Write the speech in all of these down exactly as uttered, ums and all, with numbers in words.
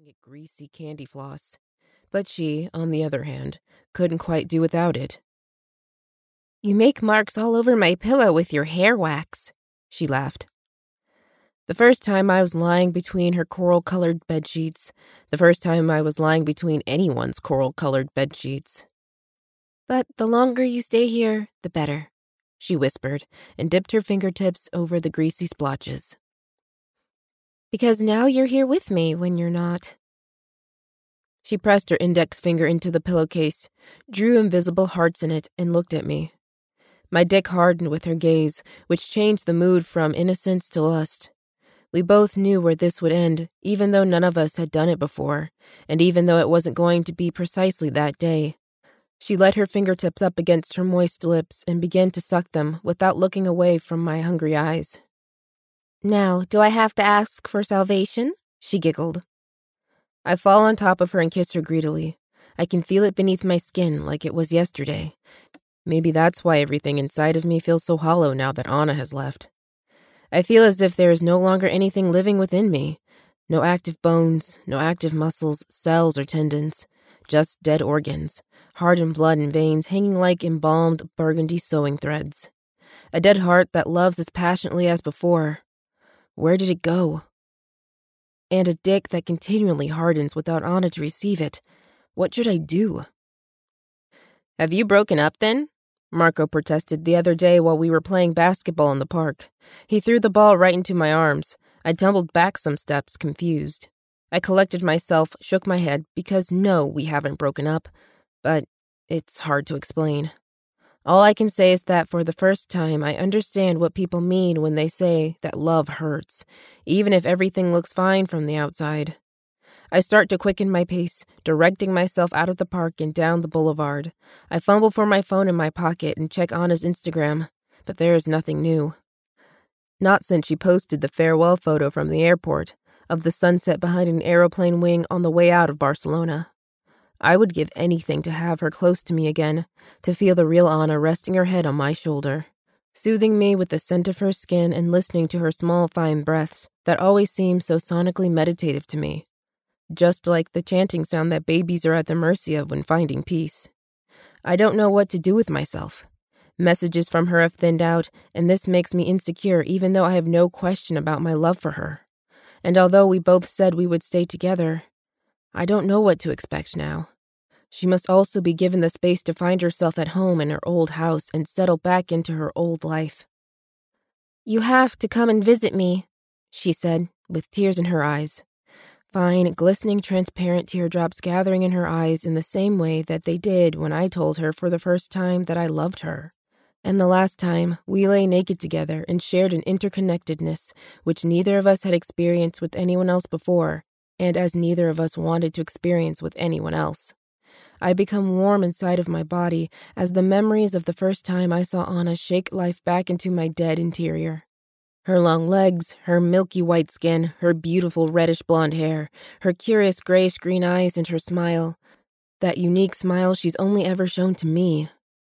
calling it greasy candy floss. But she, on the other hand, couldn't quite do without it. "You make marks all over my pillow with your hair wax," she laughed. The first time I was lying between her coral-colored bedsheets. The first time I was lying between anyone's coral-colored bedsheets. "But the longer you stay here, the better," she whispered, and dipped her fingertips over the greasy splotches. "Because now you're here with me when you're not." She pressed her index finger into the pillowcase, drew invisible hearts in it, and looked at me. My dick hardened with her gaze, which changed the mood from innocence to lust. We both knew where this would end, even though none of us had done it before, and even though it wasn't going to be precisely that day. She let her fingertips up against her moist lips and began to suck them without looking away from my hungry eyes. "Now, do I have to ask for salvation?" she giggled. I fall on top of her and kiss her greedily. I can feel it beneath my skin like it was yesterday. Maybe that's why everything inside of me feels so hollow now that Anna has left. I feel as if there is no longer anything living within me. No active bones, no active muscles, cells, or tendons. Just dead organs, hardened blood and veins hanging like embalmed burgundy sewing threads. A dead heart that loves as passionately as before. Where did it go? And a dick that continually hardens without Anna to receive it. What should I do? "Have you broken up then?" Marco protested the other day while we were playing basketball in the park. He threw the ball right into my arms. I tumbled back some steps, confused. I collected myself, shook my head, because no, we haven't broken up. But it's hard to explain. All I can say is that for the first time, I understand what people mean when they say that love hurts, even if everything looks fine from the outside. I start to quicken my pace, directing myself out of the park and down the boulevard. I fumble for my phone in my pocket and check Anna's Instagram, but there is nothing new. Not since she posted the farewell photo from the airport, of the sunset behind an aeroplane wing on the way out of Barcelona. I would give anything to have her close to me again, to feel the real Anna resting her head on my shoulder, soothing me with the scent of her skin and listening to her small, fine breaths that always seem so sonically meditative to me. Just like the chanting sound that babies are at the mercy of when finding peace. I don't know what to do with myself. Messages from her have thinned out, and this makes me insecure even though I have no question about my love for her. And although we both said we would stay together, I don't know what to expect now. She must also be given the space to find herself at home in her old house and settle back into her old life. "You have to come and visit me," she said, with tears in her eyes. Fine, glistening, transparent teardrops gathering in her eyes in the same way that they did when I told her for the first time that I loved her. And the last time, we lay naked together and shared an interconnectedness which neither of us had experienced with anyone else before, and as neither of us wanted to experience with anyone else. I become warm inside of my body as the memories of the first time I saw Anna shake life back into my dead interior. Her long legs, her milky white skin, her beautiful reddish blonde hair, her curious grayish-green eyes, and her smile. That unique smile she's only ever shown to me.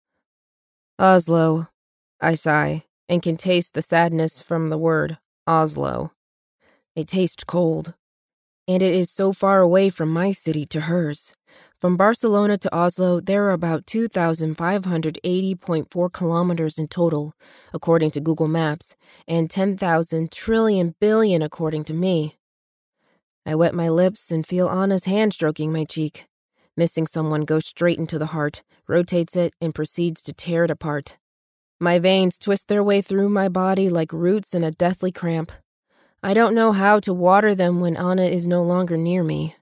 Oslo, I sigh, and can taste the sadness from the word Oslo. It tastes cold. And it is so far away from my city to hers. From Barcelona to Oslo, there are about two thousand five hundred eighty point four kilometers in total, according to Google Maps, and ten thousand trillion billion according to me. I wet my lips and feel Anna's hand stroking my cheek. Missing someone goes straight into the heart, rotates it, and proceeds to tear it apart. My veins twist their way through my body like roots in a deathly cramp. I don't know how to water them when Anna is no longer near me.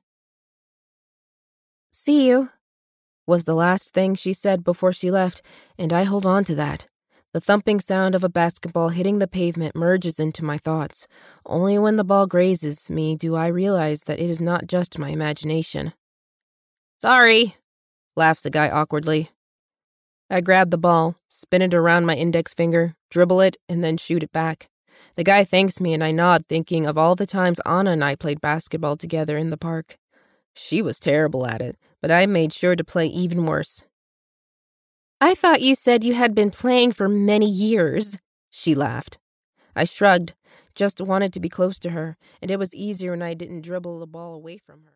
"See you," was the last thing she said before she left, and I hold on to that. The thumping sound of a basketball hitting the pavement merges into my thoughts. Only when the ball grazes me do I realize that it is not just my imagination. "Sorry," laughs the guy awkwardly. I grab the ball, spin it around my index finger, dribble it, and then shoot it back. The guy thanks me and I nod, thinking of all the times Anna and I played basketball together in the park. She was terrible at it, but I made sure to play even worse. "I thought you said you had been playing for many years," she laughed. I shrugged, just wanted to be close to her, and it was easier when I didn't dribble the ball away from her.